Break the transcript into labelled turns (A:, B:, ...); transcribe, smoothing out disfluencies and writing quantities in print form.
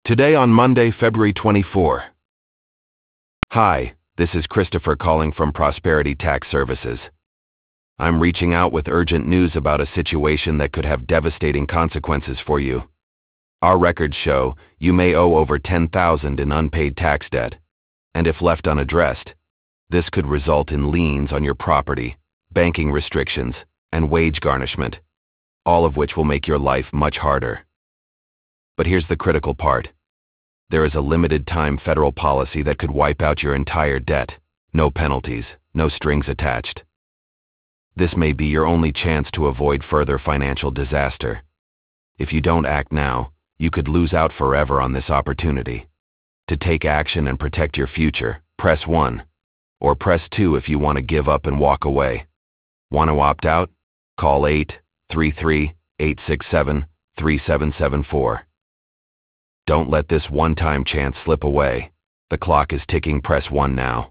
A: Today on Monday, February 24. Hi, this is Christopher calling from Prosperity Tax Services. I'm reaching out with urgent news about a situation that could have devastating consequences for you. Our records show you may owe over $10,000 in unpaid tax debt, and if left unaddressed, this could result in liens on your property, banking restrictions, and wage garnishment, all of which will make your life much harder. But here's the critical part. There is a limited time federal policy that could wipe out your entire debt. No penalties, no strings attached. This may be your only chance to avoid further financial disaster. If you don't act now, you could lose out forever on this opportunity. To take action and protect your future, press 1. Or press 2 if you want to give up and walk away. Want to opt out? Call 833-867-3774. Don't let this one-time chance slip away. The clock is ticking. Press 1 now.